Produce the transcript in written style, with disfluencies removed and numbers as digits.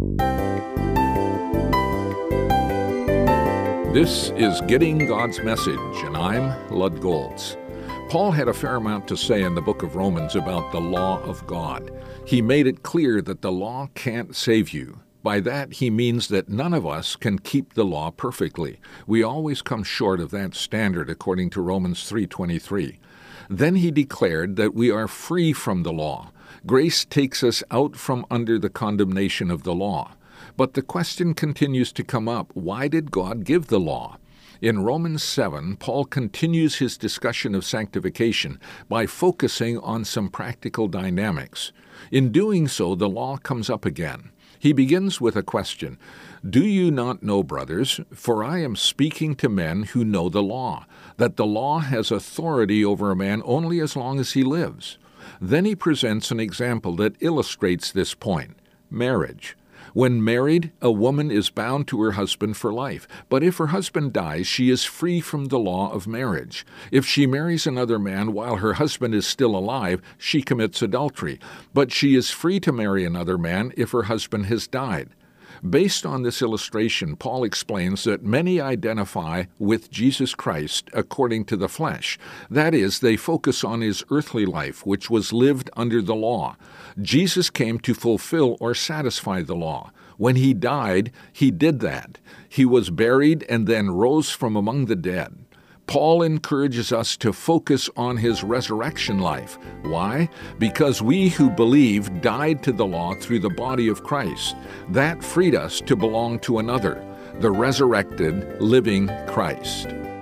This is Getting God's Message, and I'm Lud Goltz. Paul had a fair amount to say in the book of Romans about the law of God. He made it clear that the law can't save you. By that, he means that none of us can keep the law perfectly. We always come short of that standard, according to Romans 3:23. Then he declared that we are free from the law. Grace takes us out from under the condemnation of the law. But the question continues to come up, why did God give the law? In Romans 7, Paul continues his discussion of sanctification by focusing on some practical dynamics. In doing so, the law comes up again. He begins with a question, "Do you not know, brothers, for I am speaking to men who know the law, that the law has authority over a man only as long as he lives?" Then he presents an example that illustrates this point, marriage. When married, a woman is bound to her husband for life, but if her husband dies, she is free from the law of marriage. If she marries another man while her husband is still alive, she commits adultery, but she is free to marry another man if her husband has died. Based on this illustration, Paul explains that many identify with Jesus Christ according to the flesh. That is, they focus on his earthly life, which was lived under the law. Jesus came to fulfill or satisfy the law. When he died, he did that. He was buried and then rose from among the dead. Paul encourages us to focus on his resurrection life. Why? Because we who believe died to the law through the body of Christ. That freed us to belong to another, the resurrected, living Christ.